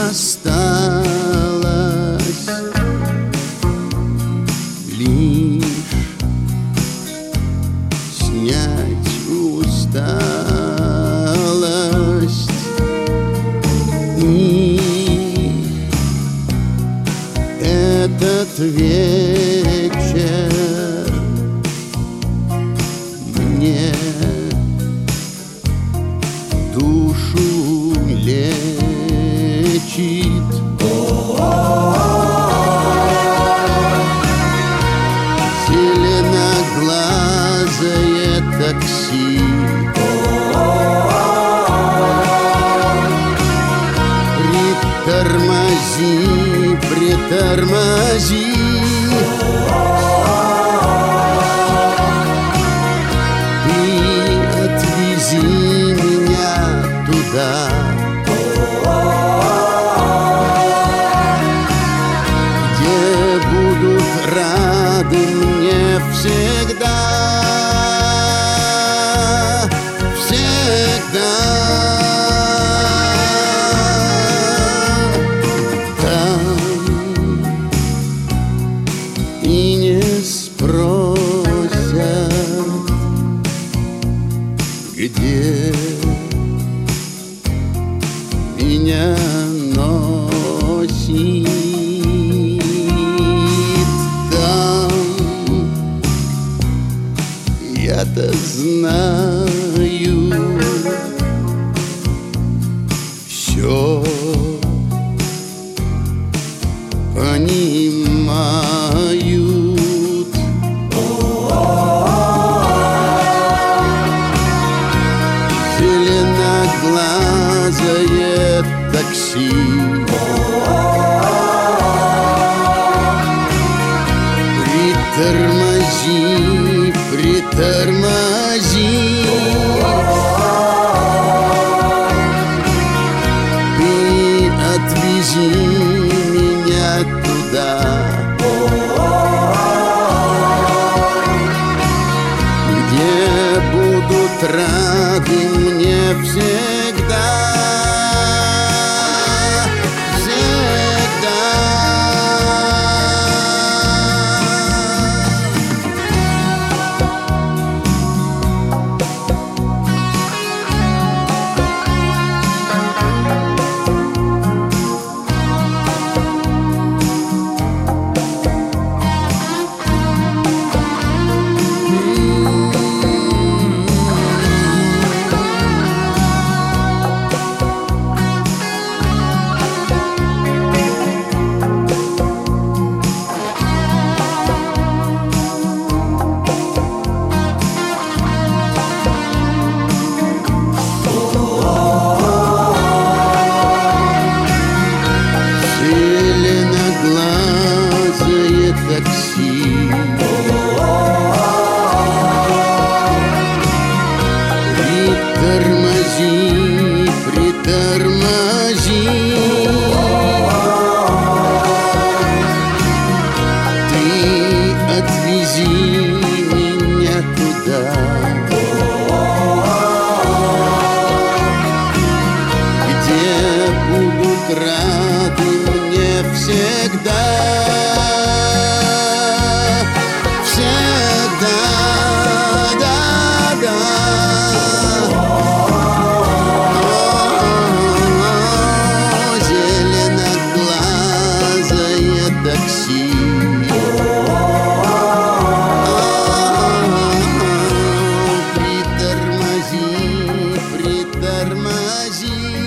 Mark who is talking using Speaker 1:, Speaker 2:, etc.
Speaker 1: осталось лишь снять усталость. И этот вечер мне душу лечит. Зеленоглазое такси притормози, притормози. Ты отвези меня туда, где будут рады мне всегда, всегда. Там и не спросят, где меня носит. Там я-то знаю, все понимают. Зеленоглазое такси притормози, притормози. Ты отвези меня туда, где будут рады мне всегда, всегда. Зеленоглазое такси притормози, притормози. Ты отвези меня туда, где будут рады мне всегда, всегда, да, да. Зеленоглазое такси притормози, притормози.